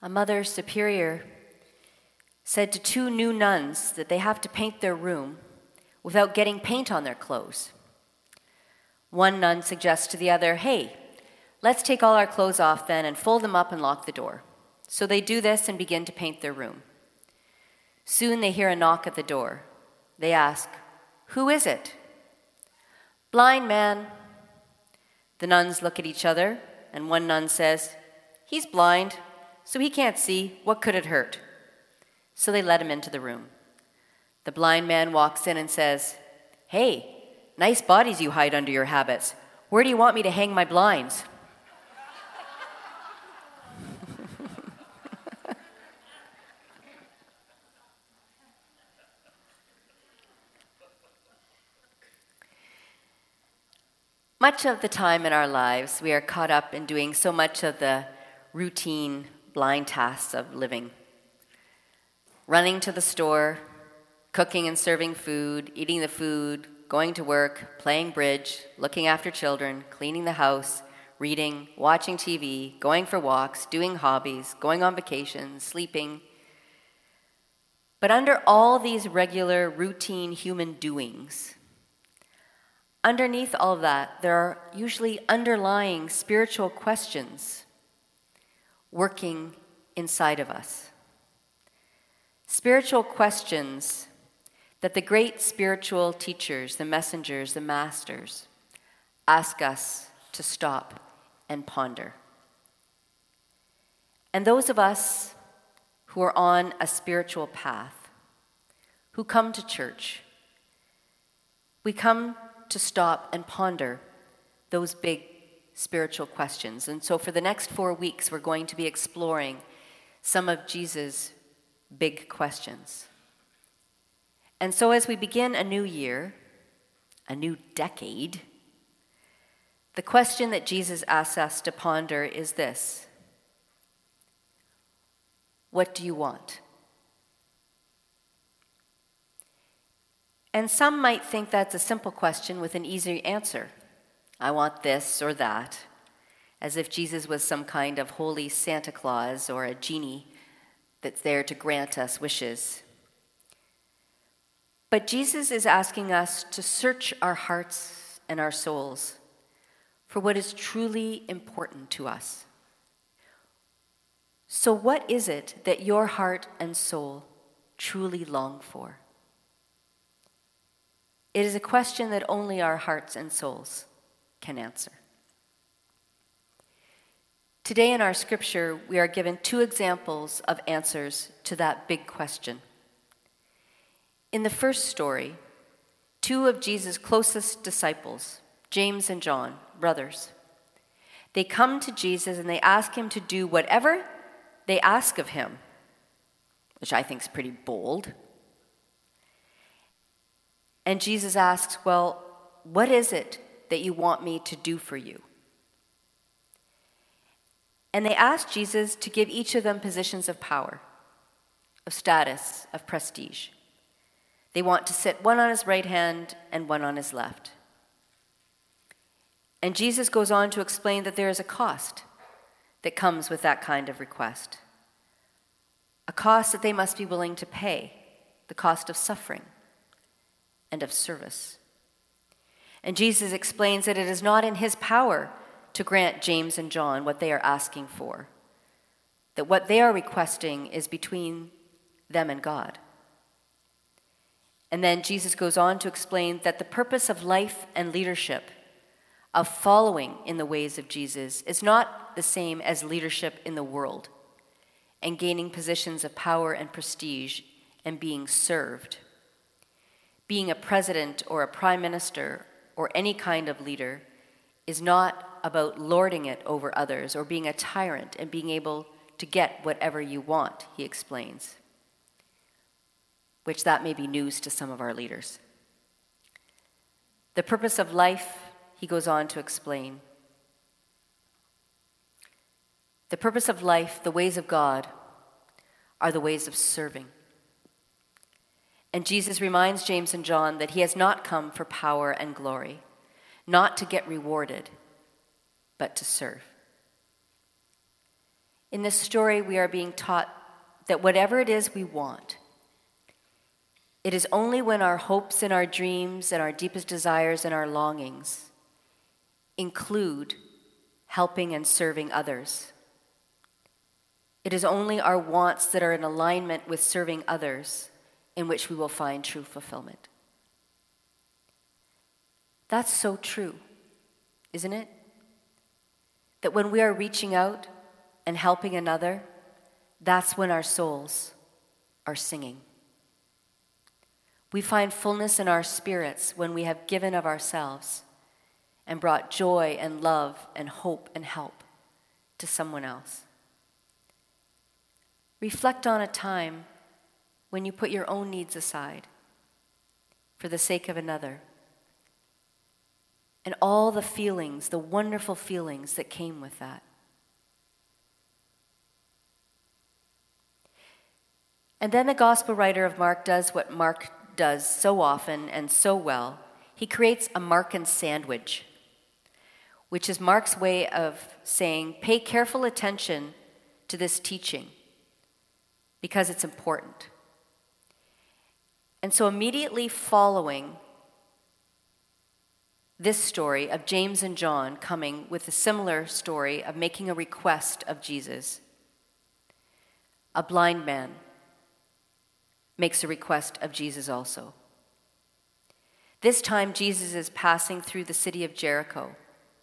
A mother superior said to two new nuns that they have to paint their room without getting paint on their clothes. One nun suggests to the other, "Hey, let's take all our clothes off then and fold them up and lock the door." So they do this and begin to paint their room. Soon they hear a knock at the door. They ask, "Who is it?" "Blind man." The nuns look at each other, and one nun says, "He's blind, so he can't see. What could it hurt?" So they let him into the room. The blind man walks in and says, "Hey, nice bodies you hide under your habits. Where do you want me to hang my blinds?" Much of the time in our lives, we are caught up in doing so much of the routine, blind tasks of living. Running to the store, cooking and serving food, eating the food, going to work, playing bridge, looking after children, cleaning the house, reading, watching TV, going for walks, doing hobbies, going on vacations, sleeping. But under all these regular, routine human doings, underneath all of that, there are usually underlying spiritual questions working inside of us. Spiritual questions that the great spiritual teachers, the messengers, the masters, ask us to stop and ponder. And those of us who are on a spiritual path, who come to church, we come to stop and ponder those big spiritual questions. And so for the next 4 weeks, we're going to be exploring some of Jesus' big questions. And so as we begin a new year, a new decade, the question that Jesus asks us to ponder is this: what do you want? And some might think that's a simple question with an easy answer. I want this or that, as if Jesus was some kind of holy Santa Claus or a genie that's there to grant us wishes. But Jesus is asking us to search our hearts and our souls for what is truly important to us. So what is it that your heart and soul truly long for? It is a question that only our hearts and souls can answer. Today in our scripture, we are given 2 examples of answers to that big question. In the first story, 2 of Jesus' closest disciples, James and John, brothers, they come to Jesus and they ask him to do whatever they ask of him, which I think is pretty bold. And Jesus asks, "Well, what is it that you want me to do for you?" And they ask Jesus to give each of them positions of power, of status, of prestige. They want to sit one on his right hand and one on his left. And Jesus goes on to explain that there is a cost that comes with that kind of request. A cost that they must be willing to pay, the cost of suffering and of service. And Jesus explains that it is not in his power to grant James and John what they are asking for, that what they are requesting is between them and God. And then Jesus goes on to explain that the purpose of life and leadership, of following in the ways of Jesus, is not the same as leadership in the world and gaining positions of power and prestige and being served. Being a president or a prime minister or any kind of leader is not about lording it over others or being a tyrant and being able to get whatever you want, he explains, which that may be news to some of our leaders. The purpose of life, he goes on to explain. The purpose of life, the ways of God, are the ways of serving. And Jesus reminds James and John that he has not come for power and glory, not to get rewarded, but to serve. In this story, we are being taught that whatever it is we want, it is only when our hopes and our dreams and our deepest desires and our longings include helping and serving others. It is only our wants that are in alignment with serving others in which we will find true fulfillment. That's so true, isn't it? That when we are reaching out and helping another, that's when our souls are singing. We find fullness in our spirits when we have given of ourselves and brought joy and love and hope and help to someone else. Reflect on a time when you put your own needs aside for the sake of another, and all the feelings, the wonderful feelings that came with that. And then the gospel writer of Mark does what Mark does so often and so well. He creates a Markan sandwich, which is Mark's way of saying, pay careful attention to this teaching because it's important. And so immediately following this story of James and John coming with a similar story of making a request of Jesus, a blind man makes a request of Jesus also. This time, Jesus is passing through the city of Jericho.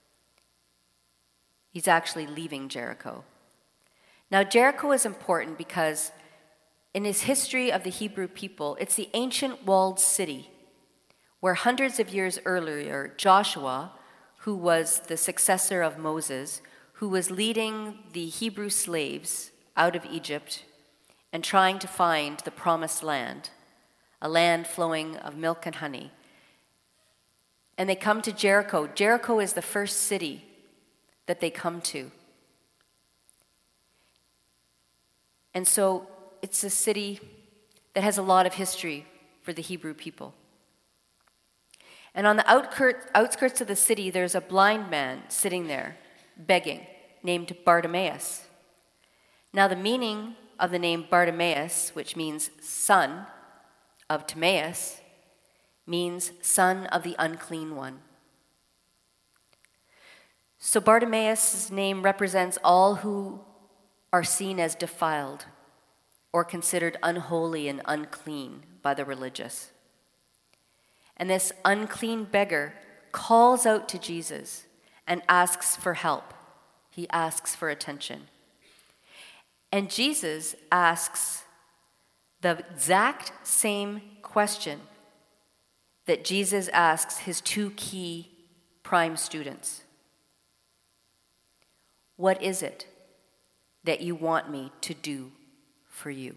He's actually leaving Jericho. Now, Jericho is important because in his history of the Hebrew people, it's the ancient walled city where hundreds of years earlier, Joshua, who was the successor of Moses, who was leading the Hebrew slaves out of Egypt and trying to find the promised land, a land flowing of milk and honey. And they come to Jericho. Jericho is the first city that they come to. And so it's a city that has a lot of history for the Hebrew people. And on the outskirts of the city, there's a blind man sitting there, begging, named Bartimaeus. Now, the meaning of the name Bartimaeus, which means son of Timaeus, means son of the unclean one. So Bartimaeus' name represents all who are seen as defiled or considered unholy and unclean by the religious. And this unclean beggar calls out to Jesus and asks for help. He asks for attention. And Jesus asks the exact same question that Jesus asks his two key prime students. What is it that you want me to do for you?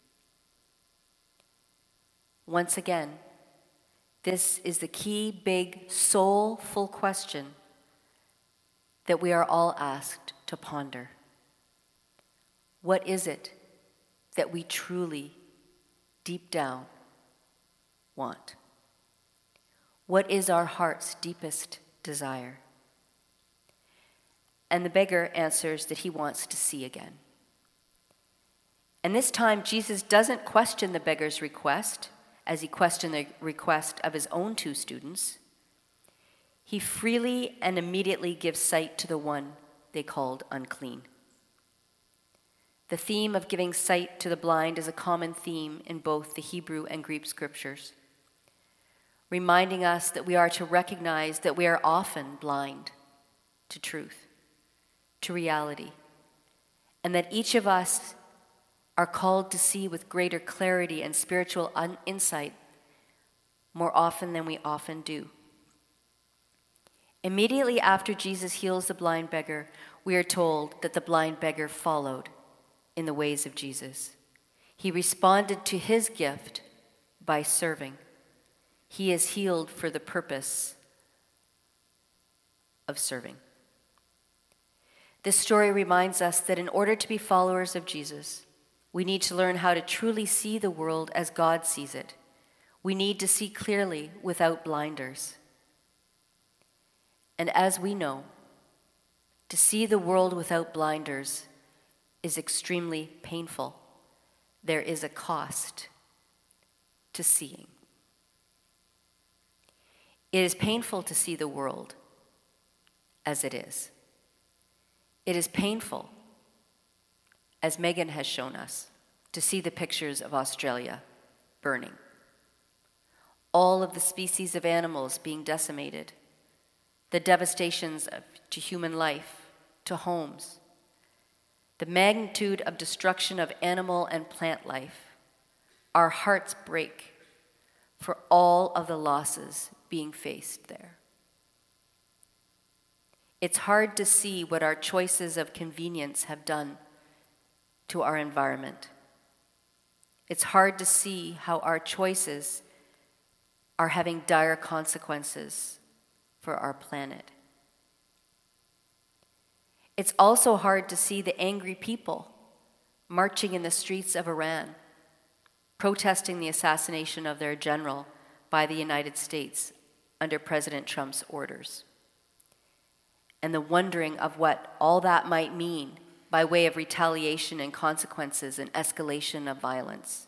Once again, this is the key, big, soulful question that we are all asked to ponder. What is it that we truly, deep down, want? What is our heart's deepest desire? And the beggar answers that he wants to see again. And this time, Jesus doesn't question the beggar's request as he questioned the request of his own two students. He freely and immediately gives sight to the one they called unclean. The theme of giving sight to the blind is a common theme in both the Hebrew and Greek scriptures, reminding us that we are to recognize that we are often blind to truth, to reality, and that each of us are called to see with greater clarity and spiritual insight more often than we often do. Immediately after Jesus heals the blind beggar, we are told that the blind beggar followed in the ways of Jesus. He responded to his gift by serving. He is healed for the purpose of serving. This story reminds us that in order to be followers of Jesus, we need to learn how to truly see the world as God sees it. We need to see clearly without blinders. And as we know, to see the world without blinders is extremely painful. There is a cost to seeing. It is painful to see the world as it is. It is painful, as Megan has shown us, to see the pictures of Australia burning. All of the species of animals being decimated, the devastations to human life, to homes, the magnitude of destruction of animal and plant life. Our hearts break for all of the losses being faced there. It's hard to see what our choices of convenience have done to our environment. It's hard to see how our choices are having dire consequences for our planet. It's also hard to see the angry people marching in the streets of Iran, protesting the assassination of their general by the United States under President Trump's orders, and the wondering of what all that might mean by way of retaliation and consequences and escalation of violence.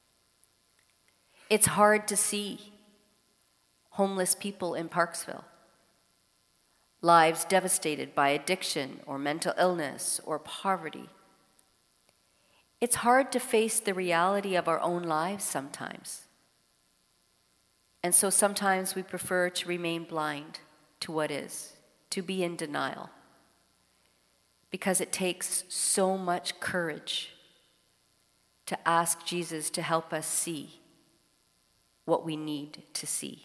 It's hard to see homeless people in Parksville, lives devastated by addiction or mental illness or poverty. It's hard to face the reality of our own lives sometimes. And so sometimes we prefer to remain blind to what is, to be in denial, because it takes so much courage to ask Jesus to help us see what we need to see.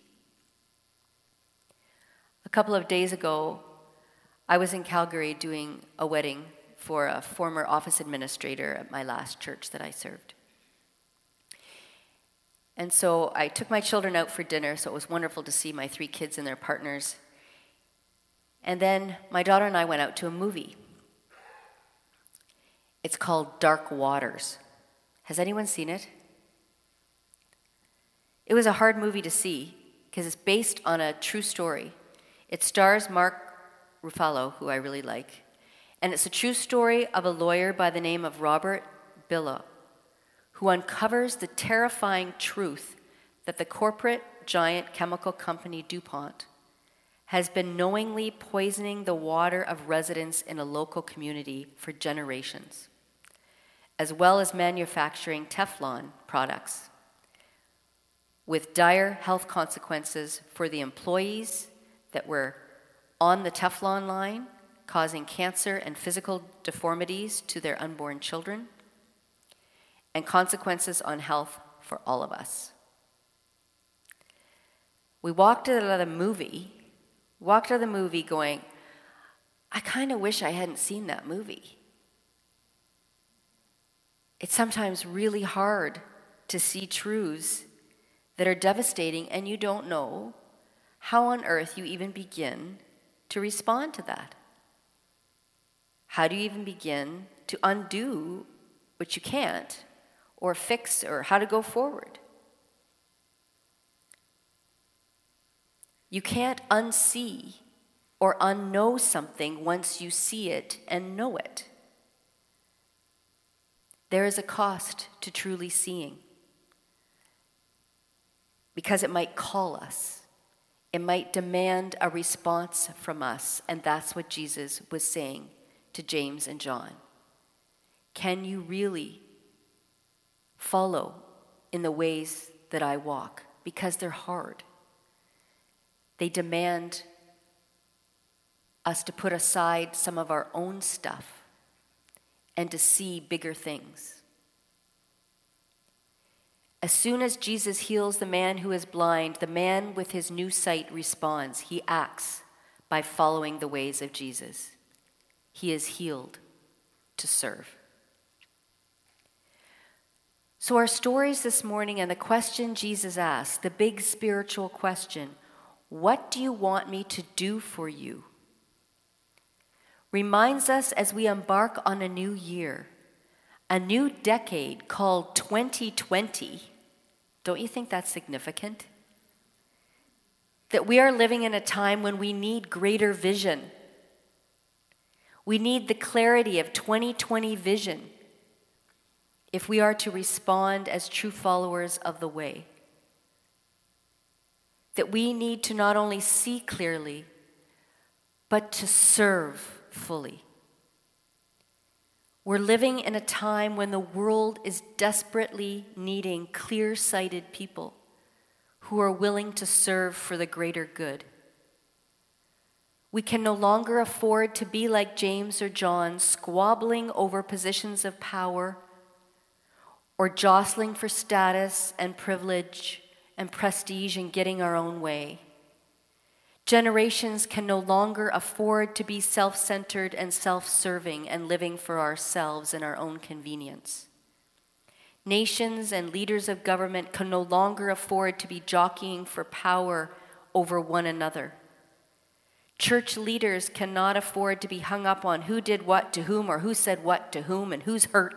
A couple of days ago, I was in Calgary doing a wedding for a former office administrator at my last church that I served. And so I took my children out for dinner, so it was wonderful to see my 3 kids and their partners. And then my daughter and I went out to a movie. It's called Dark Waters. Has anyone seen it? It was a hard movie to see because it's based on a true story. It stars Mark Ruffalo, who I really like, and it's a true story of a lawyer by the name of Robert Billow, who uncovers the terrifying truth that the corporate giant chemical company DuPont has been knowingly poisoning the water of residents in a local community for generations, as well as manufacturing Teflon products, with dire health consequences for the employees that were on the Teflon line, causing cancer and physical deformities to their unborn children, and consequences on health for all of us. We walked out of the movie going, I kind of wish I hadn't seen that movie. It's sometimes really hard to see truths that are devastating, and you don't know how on earth you even begin to respond to that. How do you even begin to undo what you can't, or fix, or how to go forward? You can't unsee or unknow something once you see it and know it. There is a cost to truly seeing, because it might call us. It might demand a response from us, and that's what Jesus was saying to James and John. Can you really follow in the ways that I walk? Because they're hard. They demand us to put aside some of our own stuff and to see bigger things. As soon as Jesus heals the man who is blind, the man with his new sight responds. He acts by following the ways of Jesus. He is healed to serve. So our stories this morning and the question Jesus asked, the big spiritual question, what do you want me to do for you? Reminds us as we embark on a new year, a new decade called 2020. Don't you think that's significant? That we are living in a time when we need greater vision. We need the clarity of 2020 vision if we are to respond as true followers of the way. That we need to not only see clearly, but to serve fully. We're living in a time when the world is desperately needing clear-sighted people who are willing to serve for the greater good. We can no longer afford to be like James or John, squabbling over positions of power or jostling for status and privilege and prestige and getting our own way. Generations can no longer afford to be self-centered and self-serving and living for ourselves and our own convenience. Nations and leaders of government can no longer afford to be jockeying for power over one another. Church leaders cannot afford to be hung up on who did what to whom or who said what to whom and who's hurt.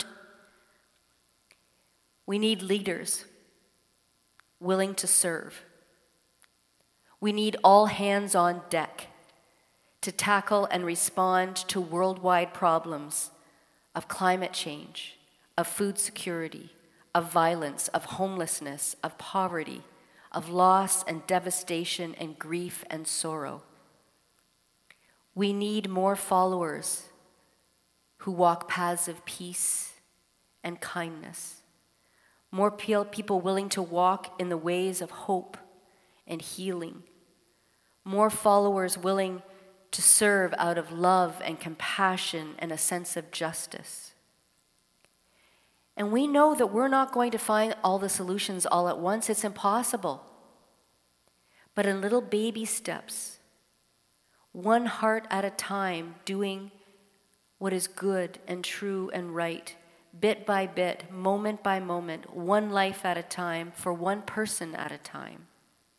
We need leaders willing to serve. We need all hands on deck to tackle and respond to worldwide problems of climate change, of food security, of violence, of homelessness, of poverty, of loss and devastation and grief and sorrow. We need more followers who walk paths of peace and kindness, more people willing to walk in the ways of hope and healing, more followers willing to serve out of love and compassion and a sense of justice. And we know that we're not going to find all the solutions all at once. It's impossible. But in little baby steps, one heart at a time, doing what is good and true and right, bit by bit, moment by moment, one life at a time, for one person at a time.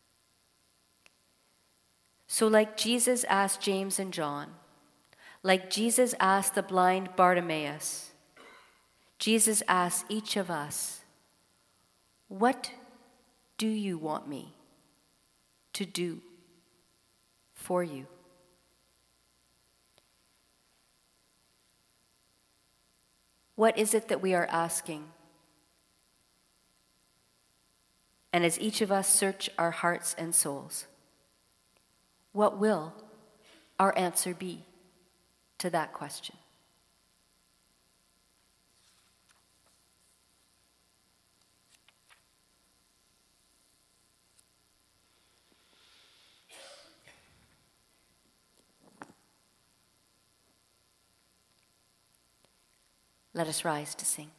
So like Jesus asked James and John, like Jesus asked the blind Bartimaeus, Jesus asks each of us, what do you want me to do for you? What is it that we are asking? And as each of us search our hearts and souls, what will our answer be to that question? Let us rise to sing.